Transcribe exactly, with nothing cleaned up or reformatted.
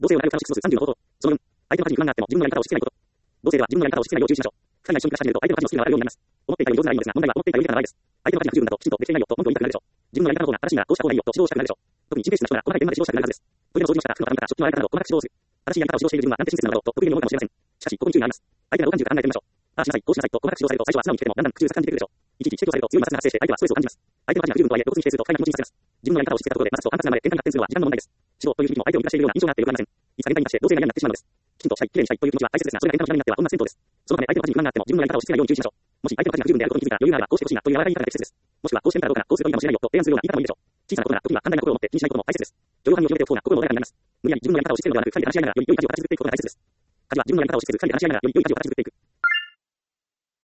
同性は相手の指数さんじゅうの方法。そのよん、相手の価値に不満があっても自分のやり方を押し付けないこと。同性は自分のやり方を押し付けないよう注意しましょう。深い内緒に暮らし始めると相手の価値の好きがあるようになります。思っていたより上手ならいいのですが、問題は思っていたより下手な場合です。相手の価値が不十分だときちんとできていないよと文句を言いたくなるでしょう。自分のやり方の方が正しいならこうした方がいいよと指導したくなるでしょう。特に神経質な人ならこの背景まで指導したくなるはずです。トイレの掃除をしたら服の畳み方、食器の洗い方など細かく指導する。正しいやり方を指導している自分はなんて親切なのだろうと得意に思うかもしれません。しかし、ここに注意があります。相手の老眼中から考えてみましょう。ああしなさい、こうしなさいと細かく指導されると最初は素直に聞けてもだんだん口うるさく感じてくるでしょう。いちいち指摘をされると強い摩擦が発生して相手はストレスを感じます。相手の価値が不十分とはいえ露骨に否定すると不快な気持ちにさせます。自分のやり方を押し付けたところで摩擦と反発が生まれ喧嘩に発展するのは時間の問題です。指導という響きも相手を満たしているような印象があってよくありません。いつか喧嘩になって同性が嫌になってしまうのです。きちんとしたい、きれいにしたいという気持ちは大切ですが、それが喧嘩の火種になっては本末転倒です。そのため相手の価値に不満があっても自分のやり方を押し付けないように注意しましょう。もし相手の価値が不十分であることに気づいたら余裕があればこうしてほしいなという柔らかい言い方が適切です。もしくはこうしてみたらどうかな、こうするといいかもしれないよと提案するような言い方もいいでしょう。小さなことなら時には寛大な心を持って気にしないことも大切です。許容範囲を広げておく方が心も穏やかになります。無理やり自分のやり方を押し付けるのではなく、二人で話し合いながらより良い価値を形作っていくことが大切です。価値は自分のやり方を押し付けず、二人で話し合いながらより良い価値を形作っていく。